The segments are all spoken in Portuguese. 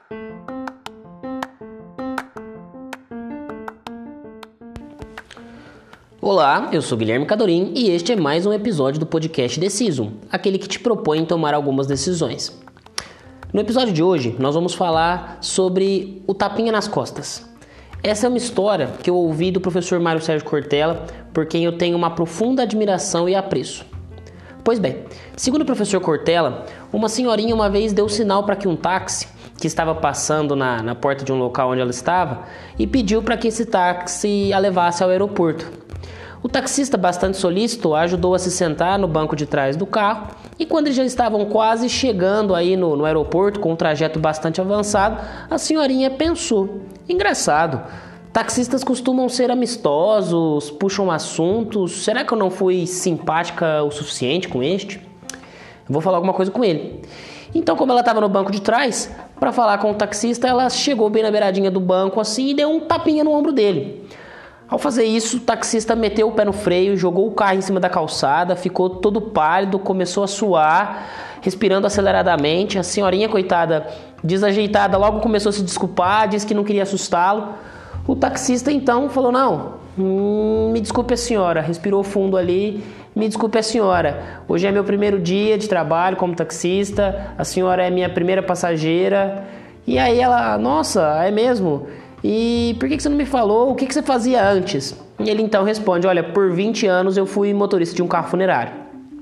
Olá, eu sou Guilherme Cadorim e este é mais um episódio do podcast Decision, aquele que te propõe tomar algumas decisões. No episódio de hoje, nós vamos falar sobre o tapinha nas costas. Essa é uma história que eu ouvi do professor Mário Sérgio Cortella, por quem eu tenho uma profunda admiração e apreço. Pois bem, segundo o professor Cortella, uma senhorinha uma vez deu sinal para que um táxi que estava passando na porta de um local onde ela estava e pediu para que esse táxi a levasse ao aeroporto. O taxista, bastante solícito, ajudou a se sentar no banco de trás do carro e quando eles já estavam quase chegando aí no aeroporto, com um trajeto bastante avançado, a senhorinha pensou: engraçado, taxistas costumam ser amistosos, puxam assuntos, será que eu não fui simpática o suficiente com este? Vou falar alguma coisa com ele. Então, como ela estava no banco de trás, para falar com o taxista, ela chegou bem na beiradinha do banco assim e deu um tapinha no ombro dele. Ao fazer isso, o taxista meteu o pé no freio, jogou o carro em cima da calçada, ficou todo pálido, começou a suar, respirando aceleradamente. A senhorinha, coitada, desajeitada, logo começou a se desculpar, disse que não queria assustá-lo. O taxista, então, falou: não, me desculpe a senhora, respirou fundo ali, me desculpe a senhora, hoje é meu primeiro dia de trabalho como taxista, a senhora é minha primeira passageira. E aí ela: nossa, é mesmo? E por que você não me falou? O que você fazia antes? E ele então responde: olha, por 20 anos eu fui motorista de um carro funerário.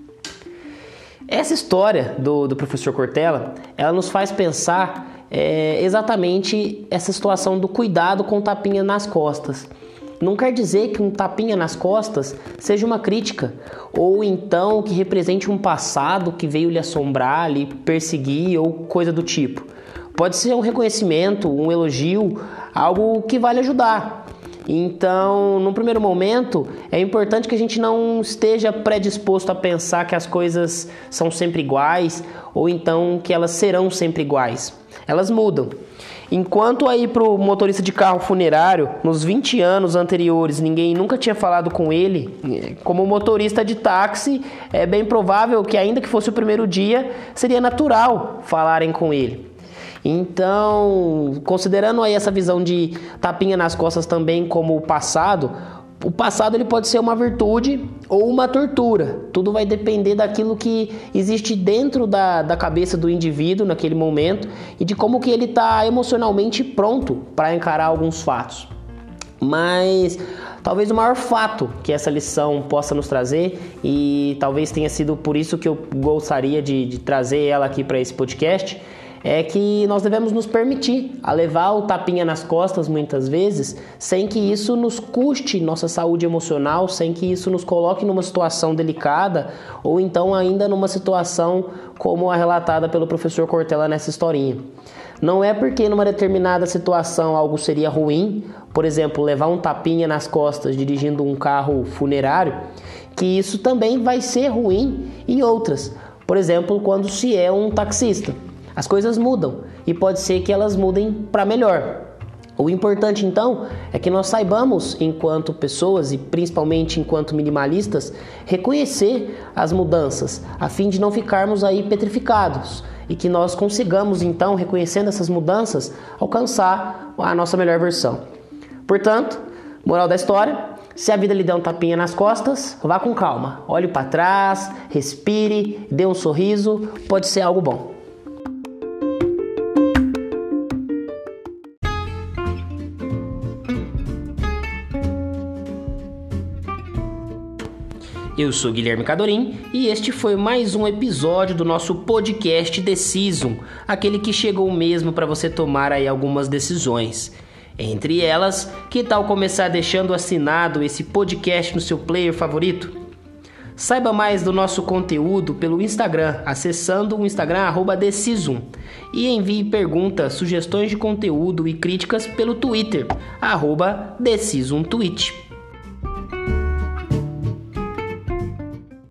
Essa história do professor Cortella, ela nos faz pensar exatamente essa situação do cuidado com o tapinha nas costas. Não quer dizer que um tapinha nas costas seja uma crítica, ou então que represente um passado que veio lhe assombrar, lhe perseguir ou coisa do tipo. Pode ser um reconhecimento, um elogio, algo que vai lhe ajudar. Então, num primeiro momento, é importante que a gente não esteja predisposto a pensar que as coisas são sempre iguais, ou então que elas serão sempre iguais. Elas mudam. Enquanto aí para o motorista de carro funerário, nos 20 anos anteriores, ninguém nunca tinha falado com ele, como motorista de táxi, é bem provável que, ainda que fosse o primeiro dia, seria natural falarem com ele. Então, considerando aí essa visão de tapinha nas costas também como o passado ele pode ser uma virtude ou uma tortura. Tudo vai depender daquilo que existe dentro da cabeça do indivíduo naquele momento e de como que ele está emocionalmente pronto para encarar alguns fatos. Mas talvez o maior fato que essa lição possa nos trazer, e talvez tenha sido por isso que eu gostaria de trazer ela aqui para esse podcast, é que nós devemos nos permitir a levar o tapinha nas costas muitas vezes, sem que isso nos custe nossa saúde emocional, sem que isso nos coloque numa situação delicada, ou então ainda numa situação como a relatada pelo professor Cortella nessa historinha. Não é porque numa determinada situação algo seria ruim, por exemplo, levar um tapinha nas costas dirigindo um carro funerário, que isso também vai ser ruim em outras. Por exemplo, quando se é um taxista. As coisas mudam e pode ser que elas mudem para melhor. O importante, então, é que nós saibamos, enquanto pessoas e principalmente enquanto minimalistas, reconhecer as mudanças, a fim de não ficarmos aí petrificados e que nós consigamos, então, reconhecendo essas mudanças, alcançar a nossa melhor versão. Portanto, moral da história: se a vida lhe der um tapinha nas costas, vá com calma, olhe para trás, respire, dê um sorriso, pode ser algo bom. Eu sou Guilherme Cadorim e este foi mais um episódio do nosso podcast Decision, aquele que chegou mesmo para você tomar aí algumas decisões. Entre elas, que tal começar deixando assinado esse podcast no seu player favorito? Saiba mais do nosso conteúdo pelo Instagram, acessando o Instagram @Decision, e envie perguntas, sugestões de conteúdo e críticas pelo Twitter, @DecisionTweet.